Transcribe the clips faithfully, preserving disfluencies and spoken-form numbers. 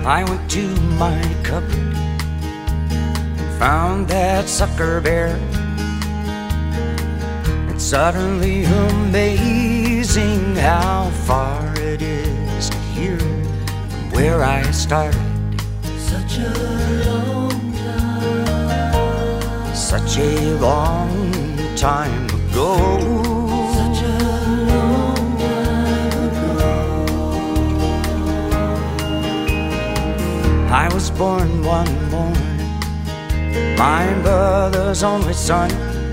I went to my cupboard and found that sucker bear. It's utterly amazing how far it is to here from where I started. Such a long time, such a long time ago. such a long time ago. I was born one morning, my brother's only son.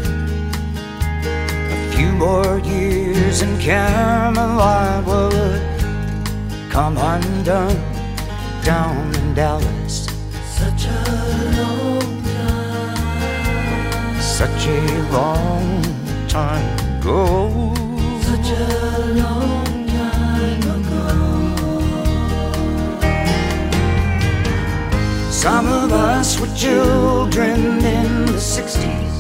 A few more years in Camelot would come undone down in Dallas. Such a long time, Such a long time ago. such a long time ago. Some of us were children in the sixties,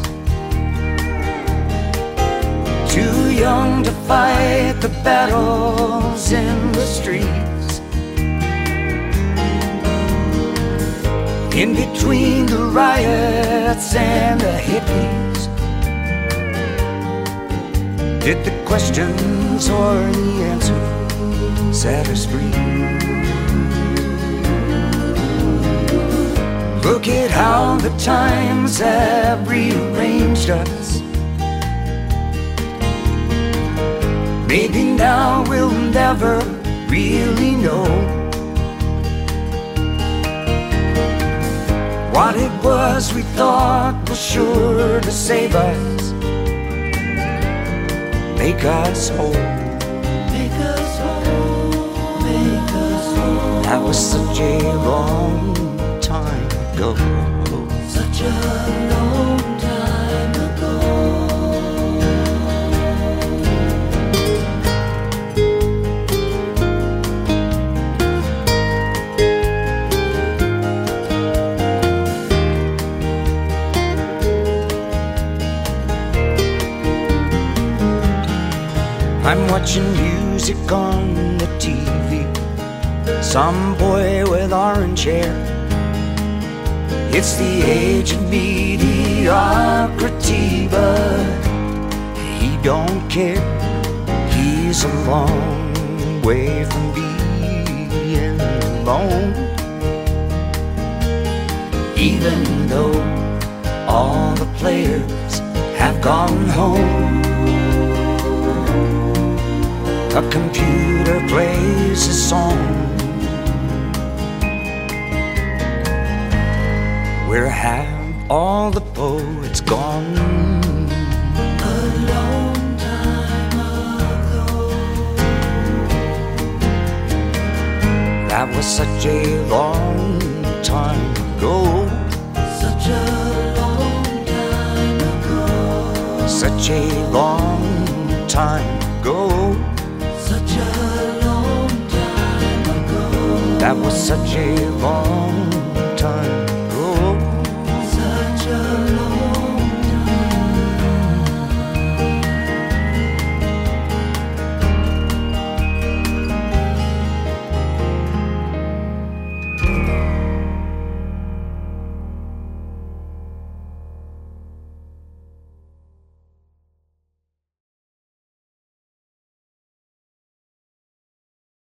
too young to fight the battles in the streets. In between the riots and the hippies, did the questions or the answers set us free? Look at how the times have rearranged us. Maybe now we'll never really know what it was we thought was sure to save us, make us whole. Make us whole, make us whole. That was such a long time ago. Such a long time ago. I'm watching music on the T V, some boy with orange hair. It's the age of mediocrity, but he don't care. He's a long way from being alone. Even though all the players have gone home, a computer plays a song. Where have all the poets gone? A long time ago. That was such a long time ago. Such a long time ago. Such a long time ago. Such a long time ago. That was such a long time